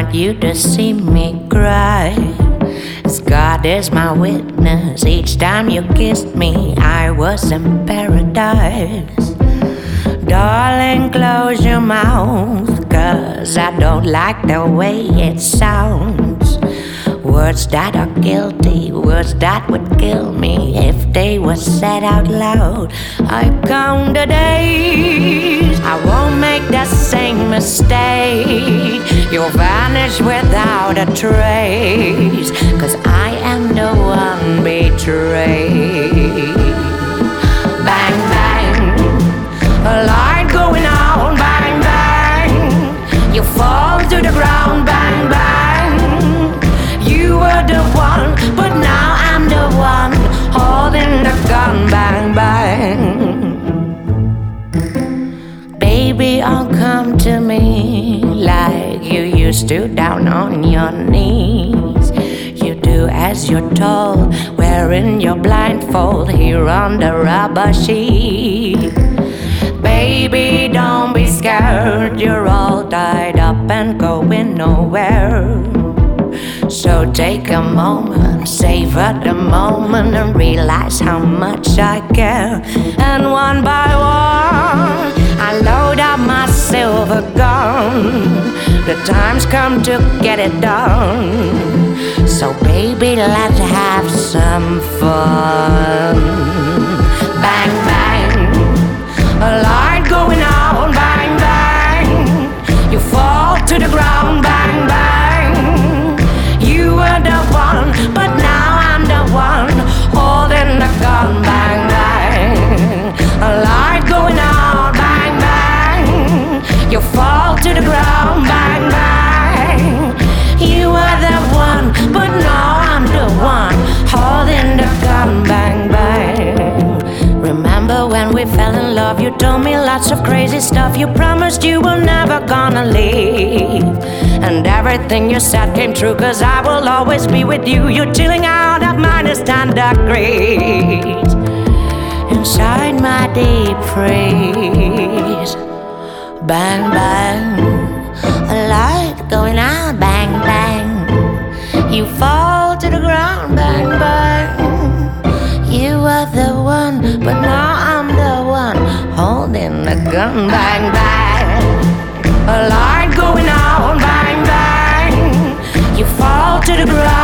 like you to see me cry. As God is my witness, each time you kissed me, I was in paradise. Darling, close your mouth, 'cause I don't like the way it sounds. Words that are guilty, words that would kill me if they were said out loud. I count the days, I won't make the same mistake. You'll vanish without a trace, 'cause I am the one betrayed. Bang, bang, a light going on, bang, bang. You fall to the ground, bang, bang. You were the one, but now I'm the one holding the gun, bang, bang. Baby, oh come to me like you used to, down on your knees. You do as you're told, wearing your blindfold here on the rubber sheet. Baby, don't be scared, you're all tied up and going nowhere. So take a moment, savor the moment, and realize how much I care. And one by one, I load up my silver gun. The time's come to get it done. So baby, let's have some fun. Bang, bang, a light going on, bang, bang. You fall to the ground, bang, bang. You were the one, but now I'm the one holding the gun, bang, bang. A light going on, bang, bang. You fall to the ground, bang, bang. You were the one, but now I'm the one holding the gun, bang, bang. Remember when we fell in love, you told me lots of crazy stuff. You promised you were never gonna leave, and everything you said came true, 'cause I will always be with you. You're chilling out at -10 degrees inside my deep freeze. Bang, bang, a light going out, bang, bang. You fall to the ground, bang, bang. You were the one, but now I'm the one holding the gun, bang, bang. A light going on, bang, bang. You fall to the ground.